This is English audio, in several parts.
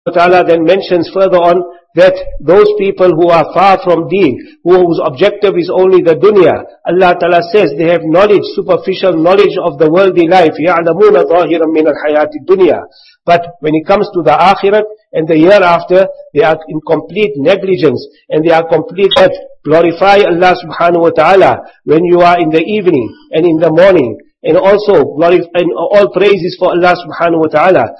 Ta'ala then mentions further on that those people who are far from deen, whose objective is only the dunya, Allah Ta'ala says they have knowledge, superficial knowledge of the worldly life. يَعْلَمُونَ ظَاهِرًا مِنَ الْحَيَاةِ الدُّنْيَا. But when it comes to the akhirat and the year after, they are in complete negligence and they are complete that glorify Allah subhanahu wa ta'ala when you are in the evening and in the morning. And also, and all praise is for Allah subhanahu wa ta'ala.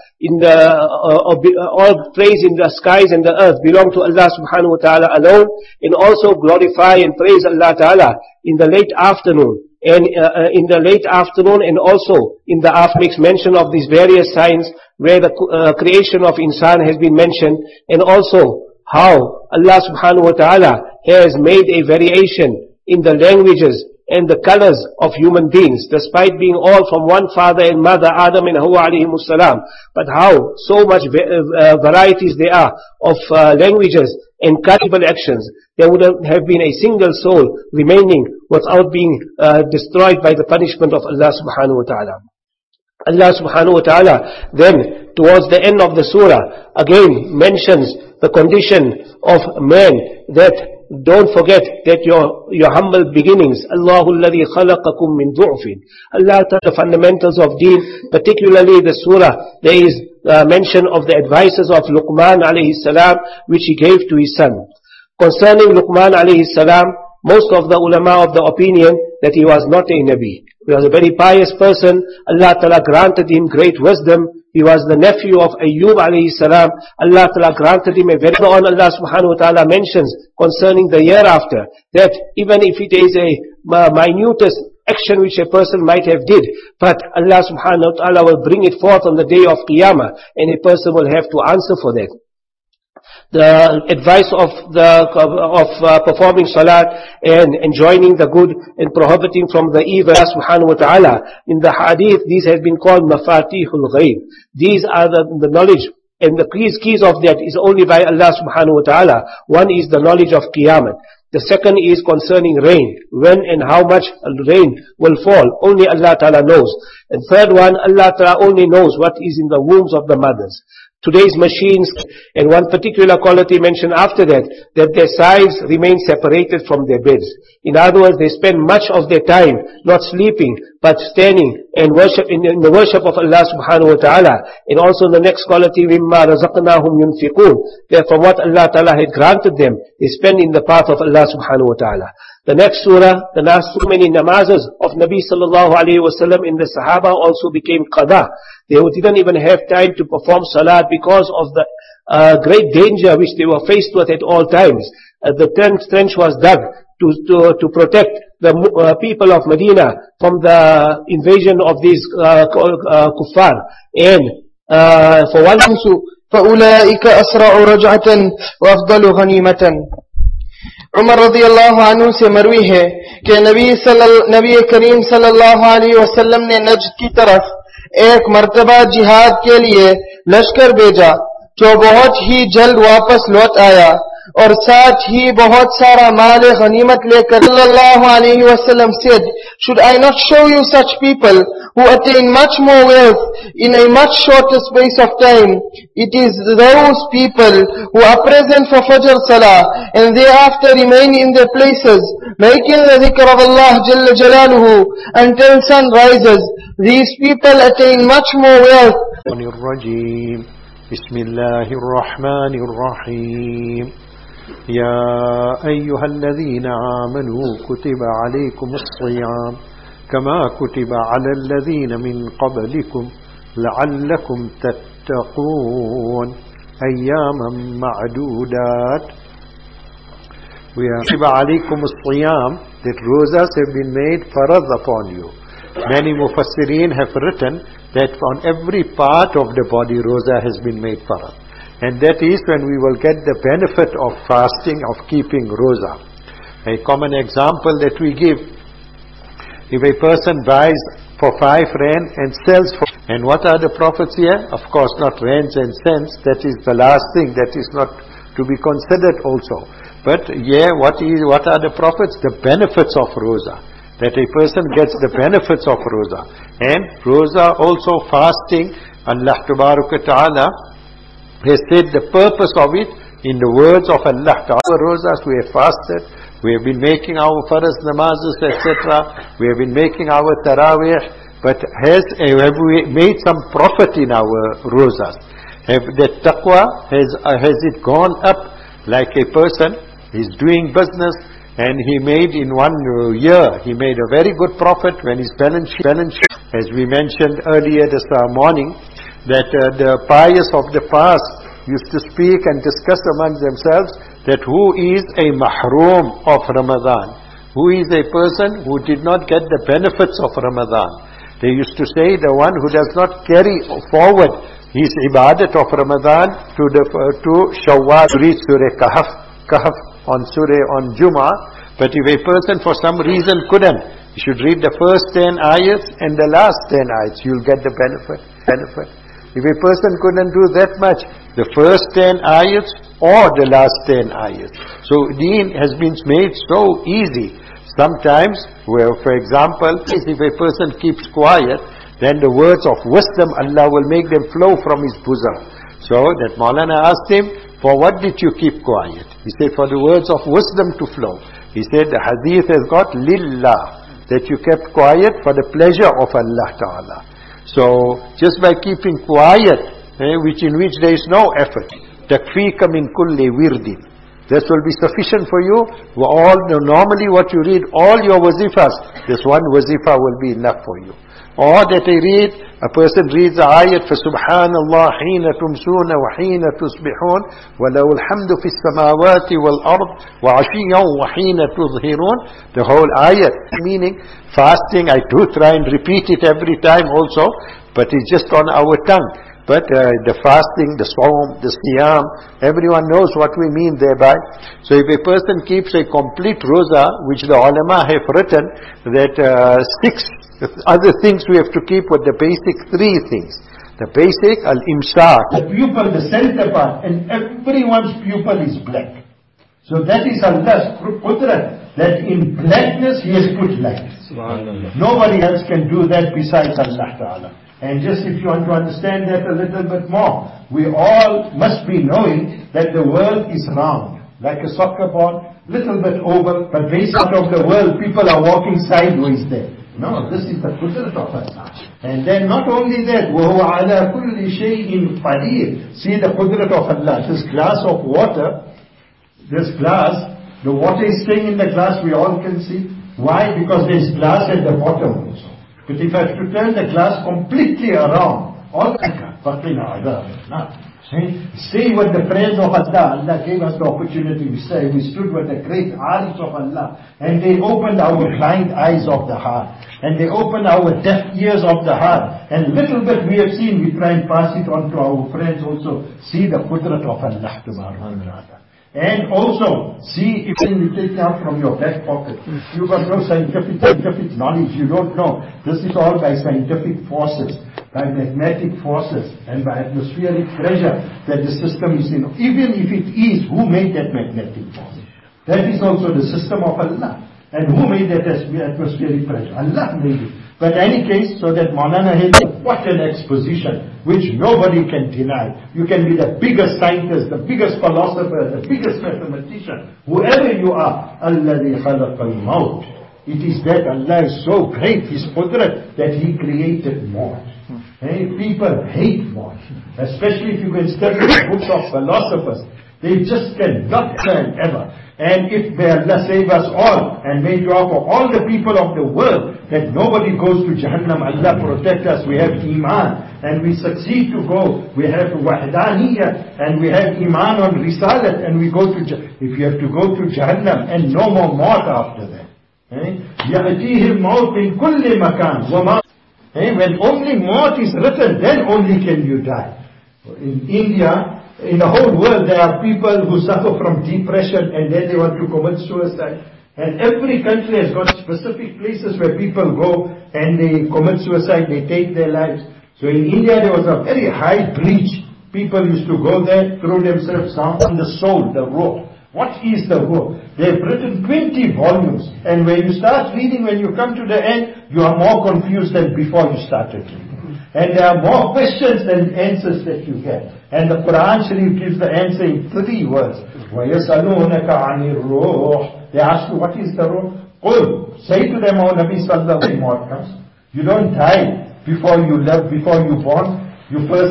All praise in the skies and the earth belong to Allah subhanahu wa ta'ala alone. And also glorify and praise Allah ta'ala in the late afternoon. And in the late afternoon and also in the afternoon makes mention of these various signs where the creation of insan has been mentioned. And also how Allah subhanahu wa ta'ala has made a variation in the languages and the colors of human beings, despite being all from one father and mother, Adam and Hawa alayhimus salam. But how so much varieties there are of languages and cultural actions. There would have been a single soul remaining without being destroyed by the punishment of Allah subhanahu wa ta'ala. Allah subhanahu wa ta'ala then towards the end of the surah again mentions the condition of man, that don't forget that your humble beginnings. Allahu alladhi khalaqakum min du'fin. Allah taught the fundamentals of deen, particularly the surah. There is mention of the advices of Luqman alayhi salam, which he gave to his son. Concerning Luqman alayhi salam, most of the ulama of the opinion that he was not a Nabi. He was a very pious person. Allah Ta'ala granted him great wisdom. He was the nephew of Ayyub alayhi salam. Allah Ta'ala granted him a very on. Allah subhanahu wa ta'ala mentions concerning the year after, that even if it is a minutest action which a person might have did, but Allah subhanahu wa ta'ala will bring it forth on the day of Qiyamah, and a person will have to answer for that. The advice of performing salat and enjoining the good and prohibiting from the evil, Allah subhanahu wa ta'ala. In the hadith, these have been called mafatihul ghaib. These are the knowledge, and the keys of that is only by Allah subhanahu wa ta'ala. One is the knowledge of Qiyamah. The second is concerning rain. When and how much rain will fall, only Allah ta'ala knows. And third one, Allah ta'ala only knows what is in the wombs of the mothers. Today's machines, and one particular quality mentioned after that their sides remain separated from their beds. In other words, they spend much of their time not sleeping, but standing and worship in the worship of Allah subhanahu wa ta'ala. And also the next quality, مِمَّا رَزَقْنَاهُمْ يُنْفِقُونَ, that from what Allah ta'ala had granted them, they spend in the path of Allah subhanahu wa ta'ala. The next surah, the last so many namazes of Nabi sallallahu alayhi wa sallam in the Sahaba also became qada. They didn't even have time to perform salat because of the great danger which they were faced with at all times. The trench was dug to protect the people of Medina from the invasion of these kuffar. And for one فَأُولَئِكَ أَسْرَعُ رَجْعَةً وَأَفْضَلُ غَنِيمَةً. Umar रज़ियल्लाहु अन्हु से मरवी है कि नबी करीम सल्लल्लाहु अलैहि वसल्लम ने नज्द की तरफ एक मर्तबा जिहाद के लिए लश्कर भेजा, जो बहुत ही जल्द वापस लौट आया और साथ ही बहुत सारा माल गनीमत लेकर. सल्लल्लाहु अलैहि वसल्लम said, should I not show you such people who attain much more wealth in a much shorter space of time? It is those people who are present for Fajr Salah and thereafter remain in their places, making the dhikr of Allah Jalla Jalaluhu until sun rises. These people attain much more wealth. Bismillahir Rahmanir Rahim. يا أيها الذين آمنوا كتب عليكم الصيام كما كتب على الذين من قبلكم لعلكم تتقون أياما معدودات. كتب عليكم الصيام, that rosas have been made farad upon you. Many mufassirin have written that on every part of the body rosa has been made farad. And that is when we will get the benefit of fasting, of keeping roza. A common example that we give, if a person buys for 5 rand and sells for, and what are the profits here? Of course not rands and cents, that is the last thing, that is not to be considered also. But what are the profits? The benefits of roza. That a person gets the benefits of roza. And roza also fasting, Allah Tabaraka Ta'ala They said the purpose of it in the words of Allah. Our rosas, we have fasted, we have been making our faraz namazes, etc. We have been making our tarawih, but have we made some profit in our rosas? Have the taqwa, has it gone up like a person is doing business and he made in 1 year, he made a very good profit when his balance sheet, as we mentioned earlier this morning, that the pious of the past used to speak and discuss among themselves that who is a mahroom of Ramadan, who is a person who did not get the benefits of Ramadan. They used to say the one who does not carry forward his ibadat of Ramadan to Shawwal, read Surah Kahf on Jummah, but if a person for some reason couldn't, you should read the first 10 ayats and the last 10 ayats, you'll get the benefit. If a person couldn't do that much, the first 10 ayats or the last 10 ayats. So deen has been made so easy. Sometimes, where for example, if a person keeps quiet, then the words of wisdom, Allah will make them flow from his bosom. So that Maulana asked him, for what did you keep quiet? He said, for the words of wisdom to flow. He said, the hadith has got lillah, that you kept quiet for the pleasure of Allah Ta'ala. So, just by keeping quiet, in which there is no effort, takfika min kulli wirdin, this will be sufficient for you. Normally what you read, all your wazifas, this one wazifa will be enough for you. Or that a person reads a ayat for Subhanallah hina tumsuna wa hina tusbihun wa lahu alhamdu fis samawati wal ard wa ashiyan wa hina tudhhirun, the whole ayat, meaning fasting. I do try and repeat it every time also, but it's just on our tongue. But the fasting, the sawm, the siyam, everyone knows what we mean thereby. So if a person keeps a complete roza, which the ulama have written, that 6 other things we have to keep with the basic 3 things. The basic, al-imsak. The pupil, the center part, and everyone's pupil is black. So that is Allah's qudrat, that in blackness He has put light. Nobody else can do that besides Allah Ta'ala. And just if you want to understand that a little bit more, we all must be knowing that the world is round, like a soccer ball, little bit oval, but based out of the world, people are walking sideways there. No, this is the qudrat of Allah. And then not only that, وَهُوَ عَلَى كُلِّ شَيْءٍ قَدِيرٍ. See the qudrat of Allah. This glass of water, this glass, the water is staying in the glass, we all can see. Why? Because there is glass at the bottom also. But if I have to turn the glass completely around, all say what the prayers of Allah gave us the opportunity. We stood with the great eyes of Allah, and they opened our blind eyes of the heart, and they opened our deaf ears of the heart, and little bit we have seen, we try and pass it on to our friends also. See the qudrat of Allah subhanahu wa ta'ala. And also, see if you take out from your back pocket, you got no scientific knowledge, you don't know. This is all by scientific forces, by magnetic forces, and by atmospheric pressure that the system is in. Even if it is, who made that magnetic force? That is also the system of Allah. And who made that atmospheric pressure? Allah made it. But in any case, so that Maulana has what an exposition, which nobody can deny. You can be the biggest scientist, the biggest philosopher, the biggest mathematician, whoever you are. الَّذِي خَلَقَ الْمَوْتِ. It is that Allah is so great, His qudrat, that He created maut. People hate maut. Especially if you can study the books of philosophers. They just cannot stand ever. And if may Allah save us all, and may dua for all the people of the world, that nobody goes to Jahannam, Allah protect us, we have Iman, and we succeed to go, we have Wahdaniyah, and we have Iman on Risalat, and we go to, if you have to go to Jahannam, and no more maut after that. يَأْتِيهِ الْمَوْتِ مِنْ كُلِّ مَكَانٍ وَمَا. When only maut is written, then only can you die. In India, in the whole world, there are people who suffer from depression and then they want to commit suicide. And every country has got specific places where people go and they commit suicide, they take their lives. So in India there was a very high breach. People used to go there, throw themselves down on the soul, the rope. What is the rope? They've written 20 volumes. And when you start reading, when you come to the end, you are more confused than before you started reading. And there are more questions than answers that you get. And the Quran Sharif gives the answer in 3 words. وَيَسْأَلُونَكَ عَنِ الرُّوحِ. They ask you, what is the ruh? Qul. Say to them, O Nabi Sallallahu Alaihi Wasallam, you don't die before you live, before you born. You first